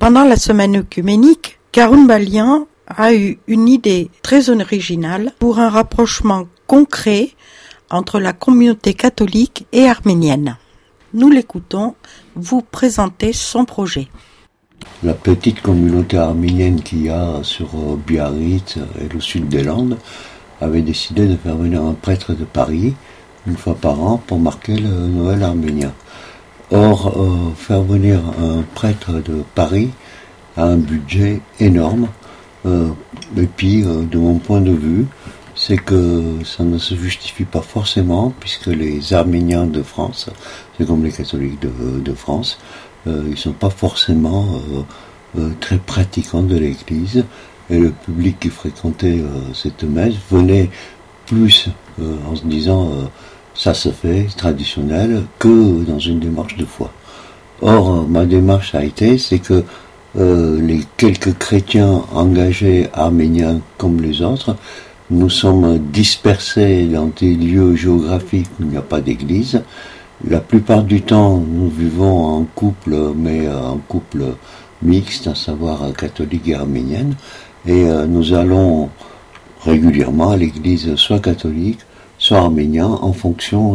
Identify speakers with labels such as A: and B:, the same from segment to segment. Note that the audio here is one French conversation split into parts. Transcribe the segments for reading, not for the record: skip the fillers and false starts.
A: Pendant la semaine œcuménique, Karun Balian a eu une idée très originale pour un rapprochement concret entre la communauté catholique et arménienne. Nous l'écoutons vous présenter son projet.
B: La petite communauté arménienne qu'il y a sur Biarritz et le sud des Landes avait décidé de faire venir un prêtre de Paris une fois par an pour marquer le Noël arménien. Or, faire venir un prêtre de Paris a un budget énorme. Et puis, de mon point de vue, c'est que ça ne se justifie pas forcément, puisque les Arméniens de France, c'est comme les catholiques de France, ils ne sont pas forcément très pratiquants de l'Église. Et le public qui fréquentait cette messe venait plus en se disant ça se fait, traditionnel, que dans une démarche de foi. Or, ma démarche a été, c'est que les quelques chrétiens engagés arméniens comme les autres, nous sommes dispersés dans des lieux géographiques où il n'y a pas d'église. La plupart du temps, nous vivons en couple, mais en couple mixte, à savoir catholique et arménienne, et nous allons régulièrement à l'église soit catholique, soit arménien, en fonction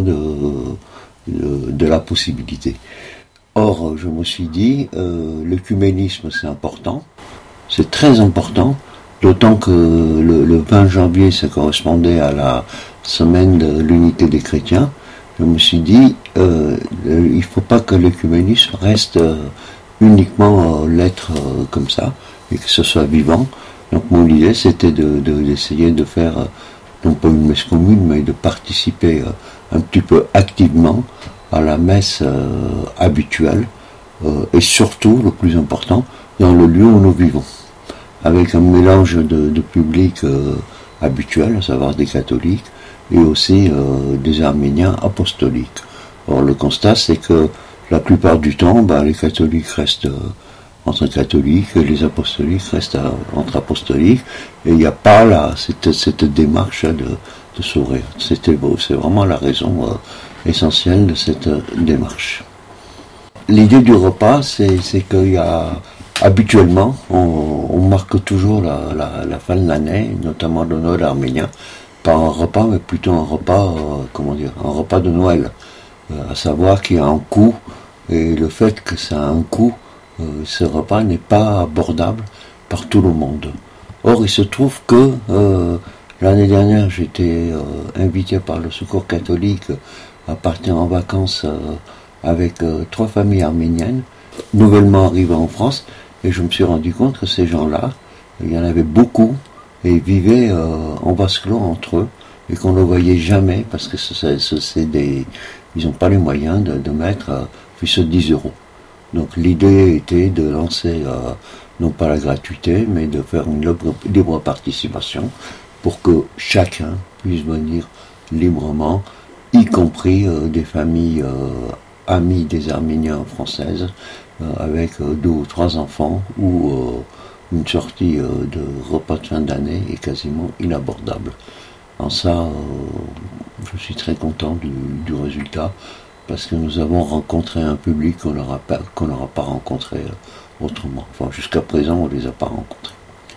B: de la possibilité. Or, je me suis dit, l'œcuménisme c'est important, c'est très important, d'autant que le 20 janvier ça correspondait à la semaine de l'unité des chrétiens. Je me suis dit, il ne faut pas que l'œcuménisme reste uniquement l'être comme ça, et que ce soit vivant. Donc mon idée c'était d'essayer de faire, non pas une messe commune, mais de participer un petit peu activement à la messe habituelle, et surtout, le plus important, dans le lieu où nous vivons, avec un mélange de public habituel, à savoir des catholiques, et aussi des arméniens apostoliques. Or, le constat, c'est que la plupart du temps, les catholiques restent entre catholiques, et les apostoliques restent entre apostoliques, et il n'y a pas là cette démarche de s'ouvrir. C'est vraiment la raison essentielle de cette démarche. L'idée du repas, c'est qu'il y a habituellement, on marque toujours la fin de l'année, notamment le Noël arménien, pas un repas, mais plutôt un repas, un repas de Noël, à savoir qu'il y a un coût, et le fait que ça a un coût, ce repas n'est pas abordable par tout le monde. Or, il se trouve que l'année dernière, j'étais invité par le Secours catholique à partir en vacances avec 3 familles arméniennes, nouvellement arrivées en France, et je me suis rendu compte que ces gens-là, il y en avait beaucoup, et ils vivaient en vase clos entre eux, et qu'on ne voyait jamais, parce que ils n'ont pas les moyens de mettre plus de 10 euros. Donc l'idée était de lancer, non pas la gratuité, mais de faire une libre participation, pour que chacun puisse venir librement, y compris des familles amies des Arméniens françaises, avec 2 ou 3 enfants, où une sortie de repas de fin d'année est quasiment inabordable. En ça, je suis très content du résultat, parce que nous avons rencontré un public qu'on n'aura pas rencontré autrement. Enfin, jusqu'à présent, on ne les a pas rencontrés.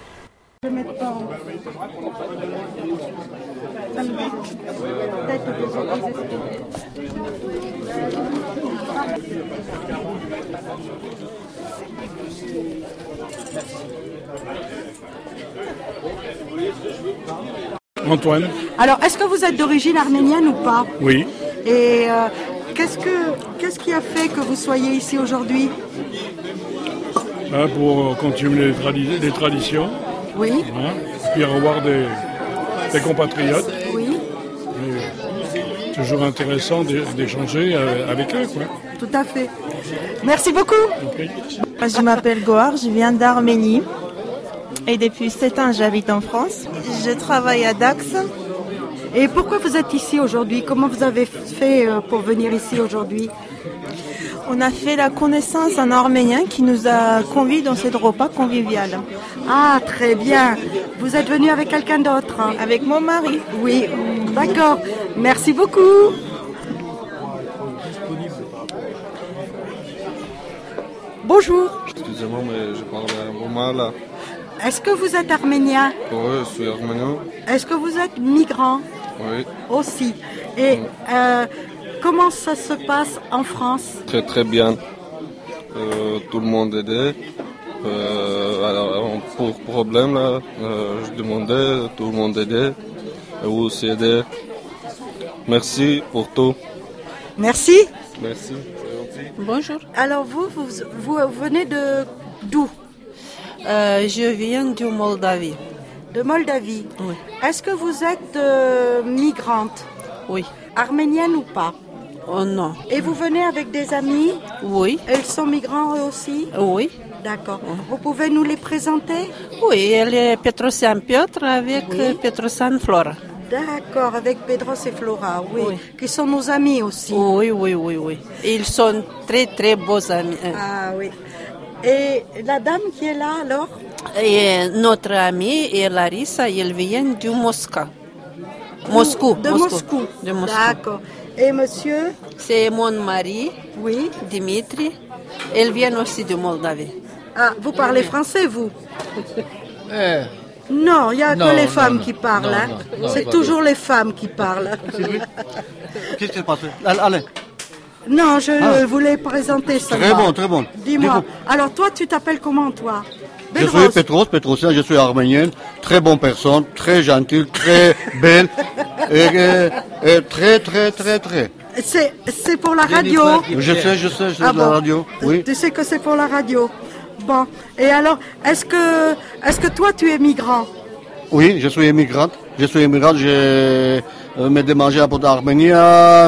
C: Antoine.
A: Alors, est-ce que vous êtes d'origine arménienne ou pas ?
C: Oui.
A: Et qu'est-ce qui a fait que vous soyez ici aujourd'hui ?
C: Pour continuer les traditions.
A: Oui.
C: Puis revoir des compatriotes.
A: Oui.
C: Et toujours intéressant d'échanger avec eux, quoi.
A: Tout à fait. Merci beaucoup.
C: Okay.
D: Je m'appelle Goar, je viens d'Arménie. Et depuis 7 ans, j'habite en France. Je travaille à Dax.
A: Et pourquoi vous êtes ici aujourd'hui ? Comment vous avez fait pour venir ici aujourd'hui ?
D: On a fait la connaissance d'un Arménien qui nous a conviés dans ce repas convivial.
A: Ah, très bien. Vous êtes venu avec quelqu'un d'autre ?
D: Avec mon mari.
A: Oui, d'accord. Merci beaucoup. Bonjour.
E: Excusez-moi, mais je parle un peu mal.
A: Est-ce que vous êtes arménien?
E: Oui, je suis arménien.
A: Est-ce que vous êtes migrant?
E: Oui.
A: Aussi. Et comment ça se passe en France?
E: Très très bien. Tout le monde aidait. Alors, pour problème, là, je demandais, tout le monde aidait. Et vous aussi aidez. Merci pour tout.
A: Merci.
E: Merci, c'est gentil.
F: Bonjour.
A: Alors vous venez d'où?
F: Je viens de Moldavie.
A: De Moldavie.
F: Oui.
A: Est-ce que vous êtes migrante?
F: Oui.
A: Arménienne ou pas?
F: Oh non.
A: Et vous venez avec des amis?
F: Oui.
A: Ils sont migrants eux aussi?
F: Oui.
A: D'accord. Vous pouvez nous les présenter?
F: Oui, elle est Petrosian Piotr avec Petrosian Flora.
A: D'accord, avec Pedros et Flora, oui. Qui sont nos amis aussi.
F: Oui. Et ils sont très très beaux amis.
A: Ah oui. Et la dame qui est là alors?
F: Et notre amie est Larissa, elle vient de Moscou. Moscou.
A: De Moscou.
F: De Moscou.
A: D'accord. Et monsieur?
F: C'est mon mari,
A: oui.
F: Dimitri. Elle vient aussi de Moldavie.
A: Ah, vous parlez français, vous? Non, il n'y a que les femmes qui parlent. C'est toujours les femmes qui parlent.
G: Qu'est-ce qui se passe? Allez.
A: Non, je voulais présenter ça.
G: Très bon.
A: Dis-moi. Alors toi, tu t'appelles comment, toi?
G: Je suis Petrosian, je suis arménienne, très bonne personne, très gentille, très belle, et très.
A: C'est pour la radio.
G: Je sais, c'est la radio. Oui.
A: Tu sais que c'est pour la radio. Bon, et alors, est-ce que toi, tu es migrant?
G: Oui, je suis immigrante. J'ai me démangé à Arménie en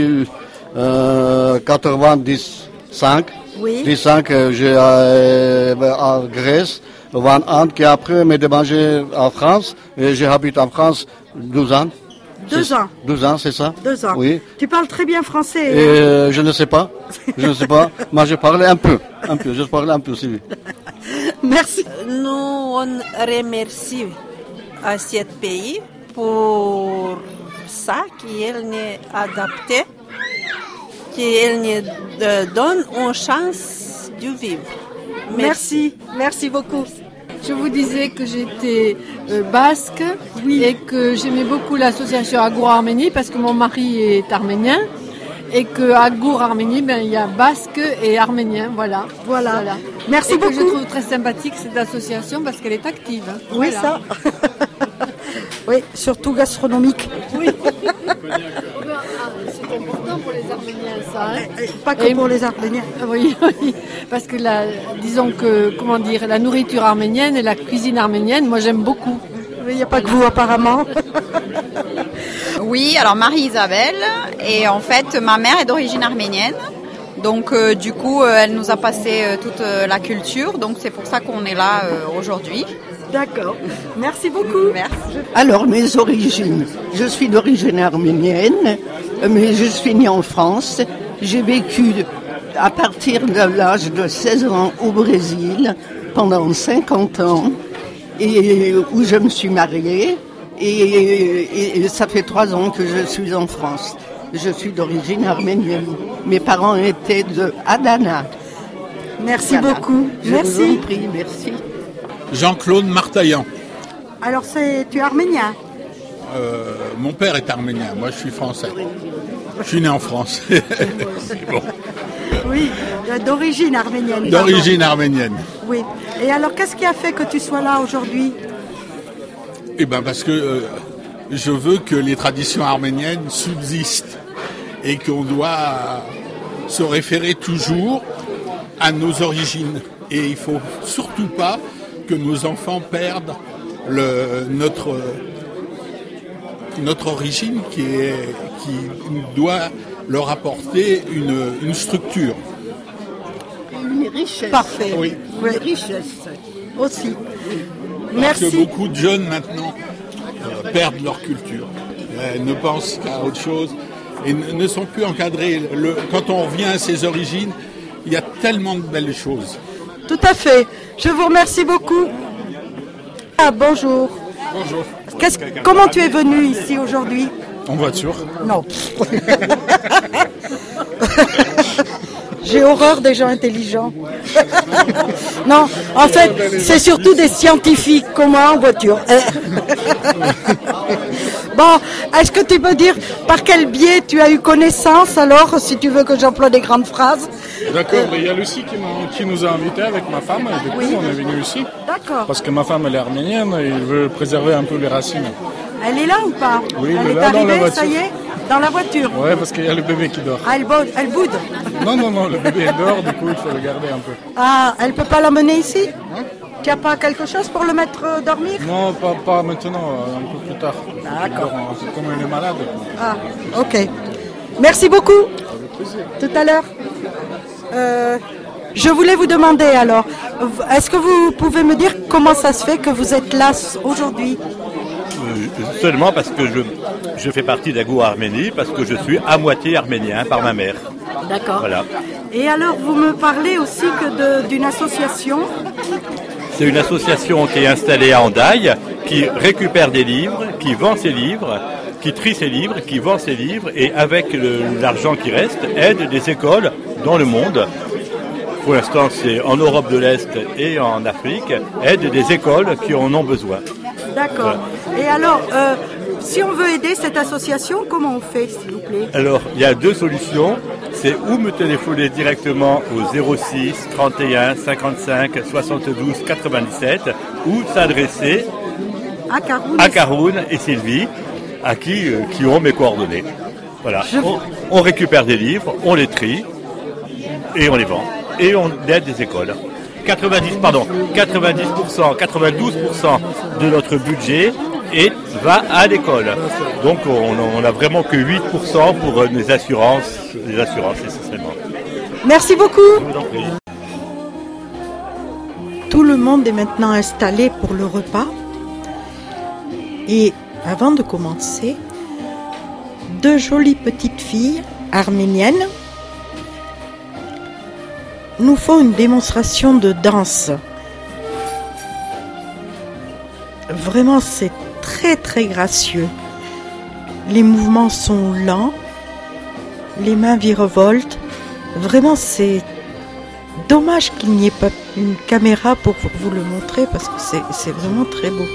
G: 1995.
A: Oui.
G: 15, j'ai en Grèce, 20 ans, qui après me démangé en France, et j'habite en France 12 ans.
A: 2 ans.
G: 12 ans, c'est ça?
A: 2 ans.
G: Oui.
A: Tu parles très bien français.
G: Et je ne sais pas. Moi, je parlais un peu. Je parlais un peu, si.
A: Merci.
F: Nous, on remercie à ce pays pour ça qu'il nous adapté, qu'il nous donne une chance de vivre.
A: Merci beaucoup.
H: Je vous disais que j'étais basque et que j'aimais beaucoup l'association Agour Arménie parce que mon mari est arménien et que Agour Arménie, il y a basque et arménien, voilà.
A: Merci beaucoup.
H: Et que je trouve très sympathique cette association parce qu'elle est active.
A: Oui,
H: voilà.
A: ça. Oui, surtout gastronomique.
H: Oui. C'est important pour les Arméniens, ça.
A: Pas que pour les Arméniens.
H: Oui, parce que disons que, la nourriture arménienne et la cuisine arménienne, moi j'aime beaucoup.
A: Il n'y a pas que vous apparemment.
I: Oui, alors Marie-Isabelle, et en fait ma mère est d'origine arménienne. Donc du coup, elle nous a passé toute la culture, donc c'est pour ça qu'on est là aujourd'hui.
A: D'accord. Merci beaucoup.
I: Merci.
J: Alors, mes origines. Je suis d'origine arménienne, mais je suis née en France. J'ai vécu à partir de l'âge de 16 ans au Brésil pendant 50 ans, et où je me suis mariée. Et ça fait 3 ans que je suis en France. Je suis d'origine arménienne. Mes parents étaient de Adana.
A: Merci beaucoup.
J: Je vous en prie, merci.
C: Jean-Claude Martaillan.
A: Alors, tu es arménien?
C: Mon père est arménien, moi je suis français. Je suis né en France. C'est bon.
A: Oui, d'origine arménienne.
C: D'origine arménienne.
A: Oui. Et alors, qu'est-ce qui a fait que tu sois là aujourd'hui?
C: Eh bien, parce que je veux que les traditions arméniennes subsistent et qu'on doit se référer toujours à nos origines. Et il ne faut surtout pas que nos enfants perdent notre origine qui doit leur apporter une structure.
J: Une richesse.
A: Parfait.
C: Oui.
J: Une richesse.
A: Aussi.
C: Parce
A: Merci.
C: que beaucoup de jeunes maintenant perdent leur culture, ne pensent qu'à autre chose et ne sont plus encadrés. Quand on revient à ses origines, il y a tellement de belles choses.
A: Tout à fait. Je vous remercie beaucoup. Ah, bonjour.
C: Bonjour.
A: Comment tu es venu ici aujourd'hui?
C: En voiture?
A: Non. J'ai horreur des gens intelligents. Non, en fait, c'est surtout des scientifiques comme moi en voiture. Bon, est-ce que tu peux dire par quel biais tu as eu connaissance alors, si tu veux que j'emploie des grandes phrases?
K: D'accord, mais il y a Lucie qui nous a invités avec ma femme, et du coup on est venu ici.
A: D'accord.
K: Parce que ma femme elle est arménienne et il veut préserver un peu les racines.
A: Elle est là ou pas?
K: Oui,
A: elle est
K: là,
A: arrivée,
K: dans la voiture.
A: ça y est? Dans la voiture?
K: Ouais, parce qu'il y a le bébé qui dort.
A: Ah, elle boude?
K: Non, le bébé dort, du coup il faut le garder un peu.
A: Ah, elle peut pas l'emmener ici? Tu n'as pas quelque chose pour le mettre dormir?
K: Non, pas maintenant, un peu plus tard.
A: D'accord.
K: Comme elle est malade.
A: Ah, ok. Merci beaucoup.
K: Avec plaisir.
A: Tout à l'heure. Je voulais vous demander alors, est-ce que vous pouvez me dire comment ça se fait que vous êtes là aujourd'hui?
L: Seulement parce que je fais partie d'Agour Arménie, parce que je suis à moitié arménien par ma mère.
A: D'accord.
L: Voilà.
A: Et alors, vous me parlez aussi que d'une association?
L: C'est une association qui est installée à Hendaye, qui récupère des livres, qui vend ses livres, qui trie ses livres, qui vend ses livres, et avec l'argent qui reste, aide des écoles dans le monde. Pour l'instant, c'est en Europe de l'Est et en Afrique, aide des écoles qui en ont besoin.
A: D'accord. Voilà. Et alors, si on veut aider cette association, comment on fait, s'il vous plaît?
L: Alors, il y a deux solutions. C'est ou me téléphoner directement au 06 31 55 72 97 ou s'adresser à Caroune et Sylvie, à qui ont mes coordonnées. Voilà. On récupère des livres, on les trie et on les vend. Et on aide des écoles. 92% de notre budget va à l'école. Donc on n'a vraiment que 8% pour les assurances essentiellement.
A: Merci beaucoup. Tout le monde est maintenant installé pour le repas. Et avant de commencer, deux jolies petites filles arméniennes nous font une démonstration de danse. Vraiment, c'est très très gracieux. Les mouvements sont lents, les mains virevoltent. Vraiment, c'est dommage qu'il n'y ait pas une caméra pour vous le montrer parce que c'est vraiment très beau.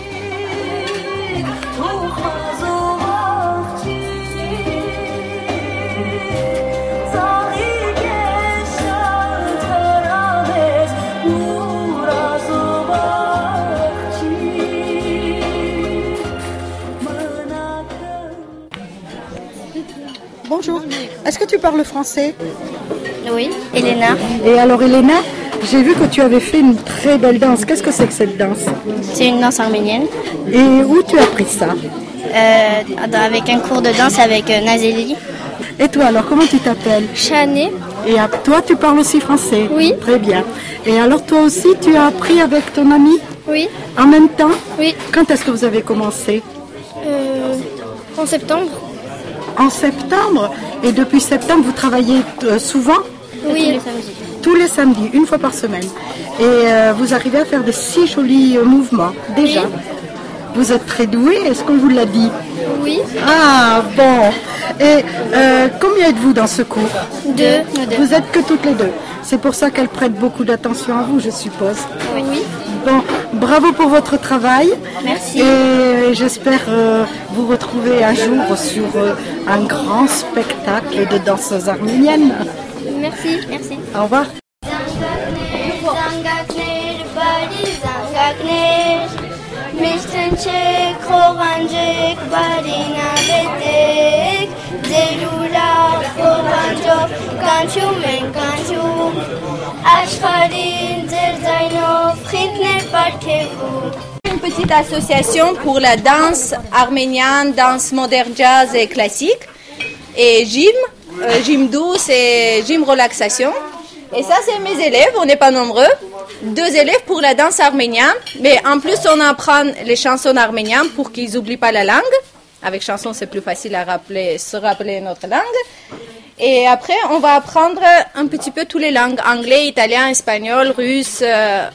A: Bonjour, est-ce que tu parles français?
M: Oui, Elena.
A: Et alors Elena, j'ai vu que tu avais fait une très belle danse. Qu'est-ce que c'est que cette danse?
M: C'est une danse arménienne.
A: Et où tu as appris ça?
M: Avec un cours de danse avec Nazeli.
A: Et toi alors, comment tu t'appelles?
M: Chané.
A: Et toi, tu parles aussi français?
M: Oui.
A: Très bien. Et alors toi aussi, tu as appris avec ton ami?
M: Oui.
A: En même temps?
M: Oui.
A: Quand est-ce que vous avez commencé?
M: En septembre.
A: En septembre? Et depuis septembre, vous travaillez souvent?
M: Oui. Tous les samedis.
A: Tous les samedis, une fois par semaine. Et vous arrivez à faire de si jolis mouvements, déjà. Oui. Vous êtes très doués, est-ce qu'on vous l'a dit?
M: Oui.
A: Ah, bon. Et combien êtes-vous dans ce cours?
M: Deux.
A: Vous êtes que toutes les deux. C'est pour ça qu'elle prête beaucoup d'attention à vous, je suppose.
M: Oui.
A: Bon, bravo pour votre travail.
M: Merci.
A: Et j'espère vous retrouver un jour sur un grand spectacle de danseuses arméniennes.
M: Merci.
A: Au revoir.
N: Une petite association pour la danse arménienne, danse moderne, jazz et classique. Et gym douce et gym relaxation. Et ça, c'est mes élèves, on n'est pas nombreux. 2 élèves pour la danse arménienne. Mais en plus, on apprend les chansons arméniennes pour qu'ils n'oublient pas la langue. Avec chansons, c'est plus facile à se rappeler notre langue. Et après, on va apprendre un petit peu toutes les langues. Anglais, italien, espagnol, russe.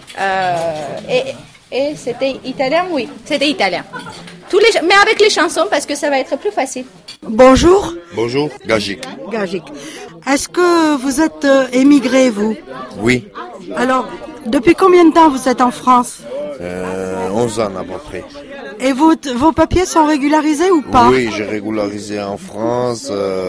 N: Et c'était italien, oui, c'était italien. Mais avec les chansons, parce que ça va être plus facile.
A: Bonjour.
O: Bonjour, Gajik.
A: Est-ce que vous êtes émigré, vous?
O: Oui.
A: Alors, depuis combien de temps vous êtes en France?
O: 11 ans à peu près.
A: Et vos papiers sont régularisés ou pas?
O: Oui, j'ai régularisé en France,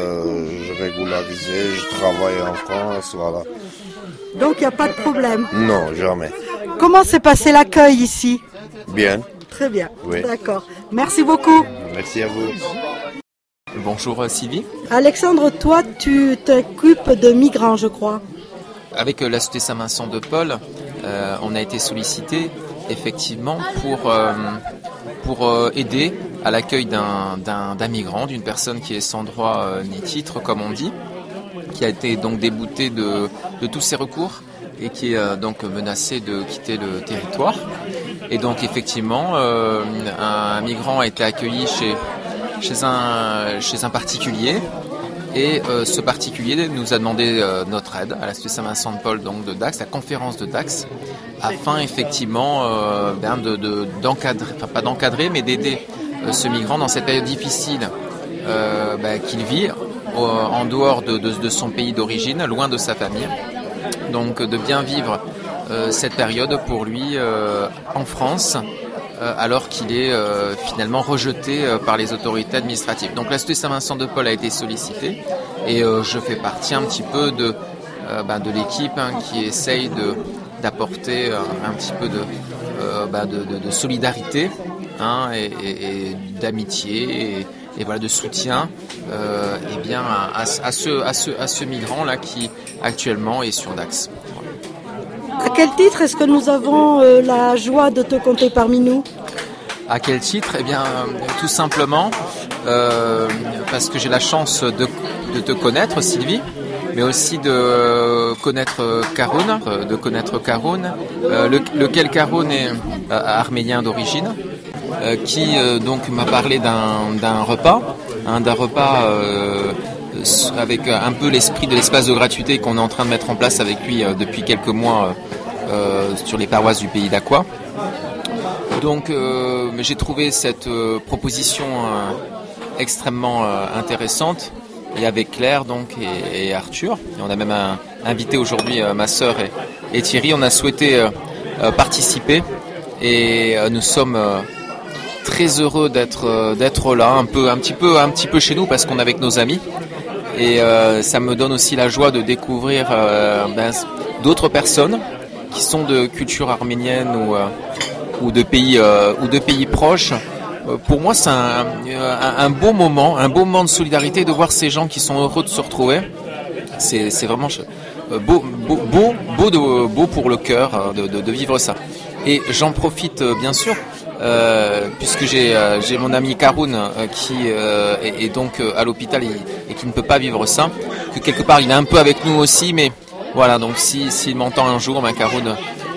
O: je travaille en France, voilà.
A: Donc il n'y a pas de problème?
O: Non, jamais.
A: Comment s'est passé l'accueil ici?
O: Bien.
A: Très bien,
O: oui.
A: D'accord. Merci beaucoup.
O: Merci à vous.
P: Bonjour Sylvie.
A: Alexandre, toi tu t'occupes de migrants, je crois.
P: Avec la Société Saint-Vincent de Paul, on a été sollicité effectivement pour aider à l'accueil d'un migrant, d'une personne qui est sans droit ni titre, comme on dit, qui a été donc débouté de tous ses recours et qui est donc menacé de quitter le territoire. Et donc effectivement, un migrant a été accueilli chez un particulier. Et ce particulier nous a demandé notre aide à la Société Saint-Vincent de Paul, donc de Dax, la conférence de Dax, afin effectivement d'encadrer, enfin pas d'encadrer, mais d'aider ce migrant dans cette période difficile qu'il vit en dehors de son pays d'origine, loin de sa famille. Donc de bien vivre cette période pour lui en France, alors qu'il est finalement rejeté par les autorités administratives. Donc la Société Saint-Vincent de Paul a été sollicitée et je fais partie un petit peu de l'équipe qui essaye d'apporter un petit peu de solidarité et d'amitié et voilà, de soutien à ce migrant là qui actuellement est sur Dax.
A: À quel titre est-ce que nous avons la joie de te compter parmi nous?
P: À quel titre? Eh bien, tout simplement parce que j'ai la chance de te connaître, Sylvie, mais aussi de connaître Karoun, lequel Karoun est arménien d'origine, qui donc m'a parlé d'un repas avec un peu l'esprit de l'espace de gratuité qu'on est en train de mettre en place avec lui depuis quelques mois sur les paroisses du pays d'Aqua. Donc j'ai trouvé cette proposition extrêmement intéressante, et avec Claire donc et Arthur, et on a même invité aujourd'hui ma sœur et Thierry. On a souhaité participer et nous sommes très heureux d'être là, un petit peu chez nous parce qu'on est avec nos amis. Et ça me donne aussi la joie de découvrir d'autres personnes qui sont de culture arménienne ou de pays proches. Pour moi, c'est un beau moment de solidarité, de voir ces gens qui sont heureux de se retrouver. C'est vraiment beau pour le cœur de vivre ça. Et j'en profite bien sûr. Puisque j'ai mon ami Karoun qui est donc à l'hôpital et qui ne peut pas vivre ça, que quelque part il est un peu avec nous aussi, mais voilà, donc s'il m'entend un jour, Karoun,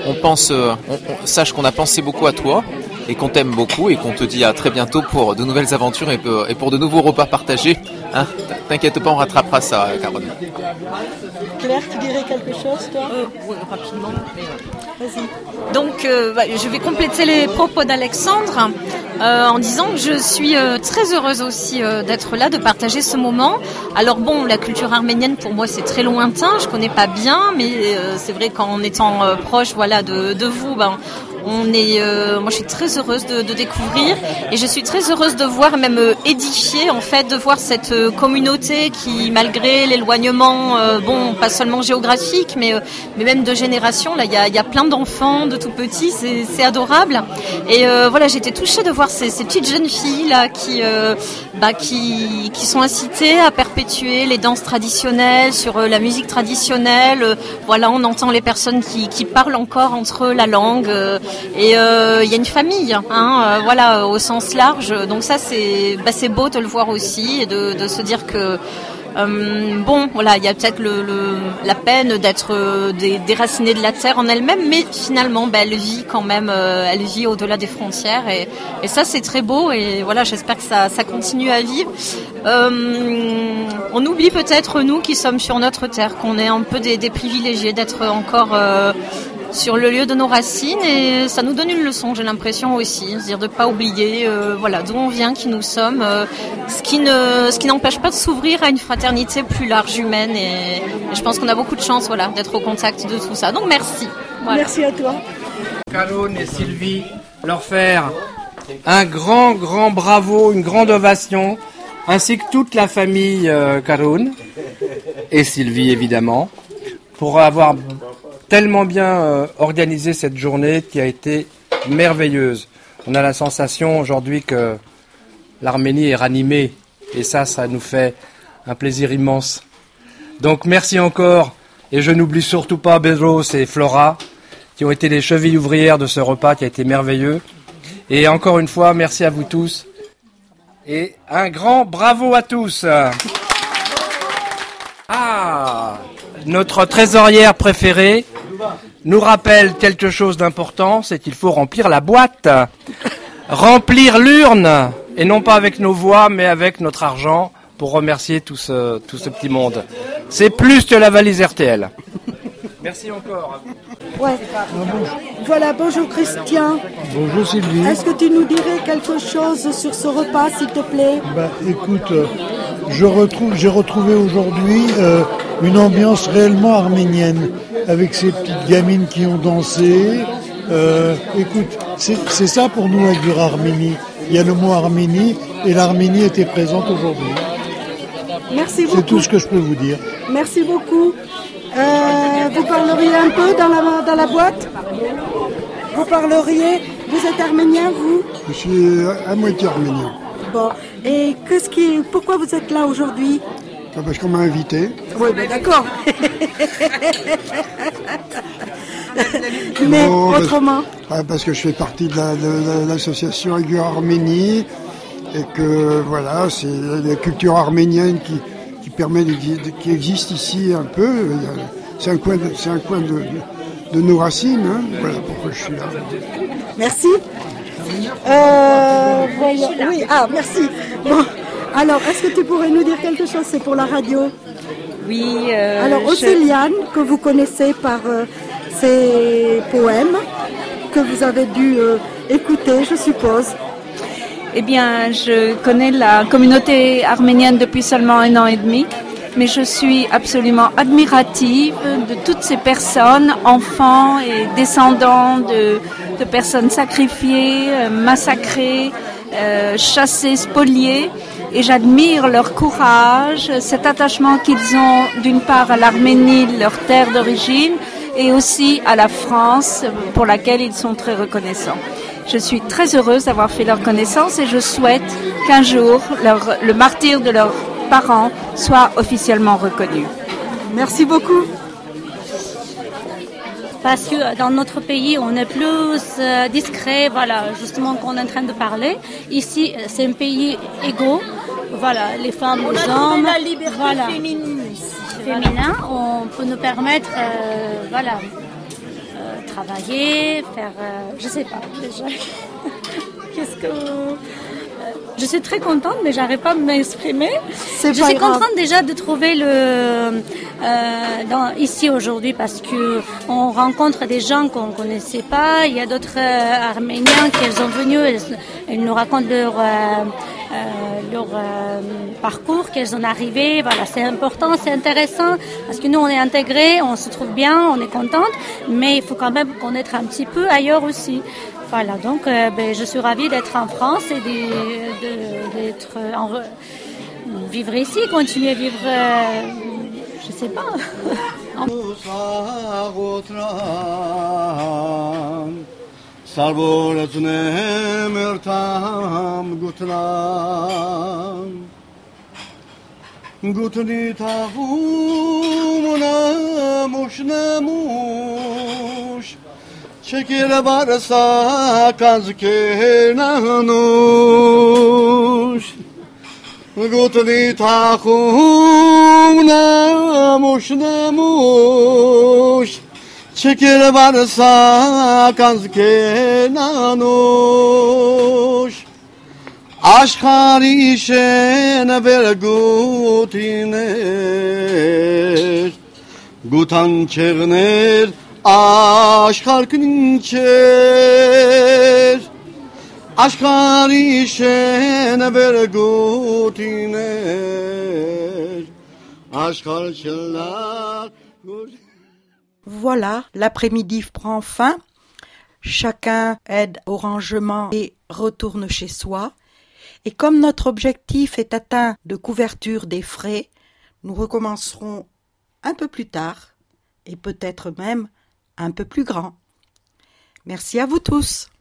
P: sache qu'on a pensé beaucoup à toi et qu'on t'aime beaucoup et qu'on te dit à très bientôt pour de nouvelles aventures et pour de nouveaux repas partagés. Hein, t'inquiète pas, on rattrapera ça, Karoun.
A: Claire, tu dirais quelque chose, toi?
Q: Oui, rapidement.
A: Vas-y.
Q: Donc, je vais compléter les propos d'Alexandre en disant que je suis très heureuse aussi d'être là, de partager ce moment. Alors bon, la culture arménienne pour moi c'est très lointain, je connais pas bien, mais c'est vrai qu'en étant proche, voilà, de vous, moi je suis très heureuse de découvrir et je suis très heureuse de voir, même édifiée en fait, de voir cette communauté qui, malgré l'éloignement, pas seulement géographique, mais même de génération, là il y a plein d'enfants, de tout petits, c'est adorable. Et voilà, j'étais touchée de voir ces petites jeunes filles là qui sont incitées à perpétuer les danses traditionnelles, sur la musique traditionnelle. Voilà, on entend les personnes qui parlent encore entre eux la langue. Et il y a une famille, voilà, au sens large. Donc ça, c'est beau de le voir aussi et de se dire que voilà, il y a peut-être la peine d'être déracinée de la terre en elle-même, mais finalement, elle vit quand même, elle vit au-delà des frontières et ça, c'est très beau. Et voilà, j'espère que ça continue à vivre. On oublie peut-être nous qui sommes sur notre terre, qu'on est un peu des privilégiés d'être encore sur le lieu de nos racines et ça nous donne une leçon, j'ai l'impression aussi, c'est-à-dire de pas oublier d'où on vient, qui nous sommes, ce qui n'empêche pas de s'ouvrir à une fraternité plus large, humaine et je pense qu'on a beaucoup de chance d'être au contact de tout ça. Donc merci. Voilà.
R: Merci à toi.
S: Caroline et Sylvie, leur faire un grand bravo, une grande ovation, ainsi que toute la famille Caroline et Sylvie évidemment, pour avoir tellement bien organisé cette journée qui a été merveilleuse. On a la sensation aujourd'hui que l'Arménie est ranimée et ça nous fait un plaisir immense. Donc merci encore et je n'oublie surtout pas Bedros et Flora qui ont été les chevilles ouvrières de ce repas qui a été merveilleux. Et encore une fois, merci à vous tous et un grand bravo à tous. Notre trésorière préférée nous rappelle quelque chose d'important, c'est qu'il faut remplir la boîte, remplir l'urne, et non pas avec nos voix, mais avec notre argent, pour remercier tout ce petit monde. C'est plus que la valise RTL. Merci encore.
R: Ouais. Voilà, bonjour Christian.
T: Bonjour Sylvie.
R: Est-ce que tu nous dirais quelque chose sur ce repas, s'il te plaît ?
T: Écoute, j'ai retrouvé aujourd'hui une ambiance réellement arménienne, avec ces petites gamines qui ont dansé. Écoute, c'est ça pour nous Agur Arménie. Il y a le mot Arménie et l'Arménie était présente aujourd'hui.
R: Merci beaucoup.
T: C'est tout ce que je peux vous dire.
R: Merci beaucoup. Vous parleriez un peu dans la boîte ? Vous parleriez... Vous êtes arménien, vous ?
T: Je suis à moitié arménien.
R: Bon. Et pourquoi vous êtes là aujourd'hui ?
T: Parce qu'on m'a invité.
R: Oui, d'accord. Mais autrement ?
T: Parce que je fais partie de l'association Agur Arménie et que voilà, c'est la culture arménienne qui existe ici un peu. C'est un coin de nos racines. Hein. Voilà pourquoi je suis là.
R: Merci. Oui, merci. Bon, alors, est-ce que tu pourrais nous dire quelque chose ? C'est pour la radio.
U: Oui.
R: Alors, Océliane, que vous connaissez par ses poèmes, que vous avez dû écouter, je suppose.
U: Eh bien, je connais la communauté arménienne depuis seulement 1 an et demi, mais je suis absolument admirative de toutes ces personnes, enfants et descendants de personnes sacrifiées, massacrées, chassées, spoliées. Et j'admire leur courage, cet attachement qu'ils ont d'une part à l'Arménie, leur terre d'origine, et aussi à la France, pour laquelle ils sont très reconnaissants. Je suis très heureuse d'avoir fait leur connaissance et je souhaite qu'un jour, le martyre de leurs parents soit officiellement reconnu.
R: Merci beaucoup.
V: Parce que dans notre pays, on est plus discret, voilà, justement qu'on est en train de parler. Ici, c'est un pays égaux. Voilà, les femmes, les hommes.
U: La liberté
V: féminin, on peut nous permettre, travailler, faire, je sais pas déjà. Je suis très contente, mais j'arrive pas à m'exprimer. Je suis contente déjà de trouver ici aujourd'hui parce que on rencontre des gens qu'on connaissait pas. Il y a d'autres Arméniens qui sont venus, ils nous racontent leur parcours, qu'elles sont arrivées. Voilà, c'est important, c'est intéressant parce que nous on est intégrés, on se trouve bien, on est contente, mais il faut quand même connaître un petit peu ailleurs aussi. Voilà, donc je suis ravie d'être en France et vivre ici, continuer à vivre, je sais pas.
G: Çekil varsa kazkenanuş Gutni tahum namuş namuş Çekil varsa kazkenanuş Aşkari şen vergutiner Gutan çegner Aşkın çer Aşkari şene bergotiner Aşkar çıllar.
A: Voilà, l'après-midi prend fin. Chacun aide au rangement et retourne chez soi. Et comme notre objectif est atteint de couverture des frais, nous recommencerons un peu plus tard et peut-être même un peu plus grand. Merci à vous tous.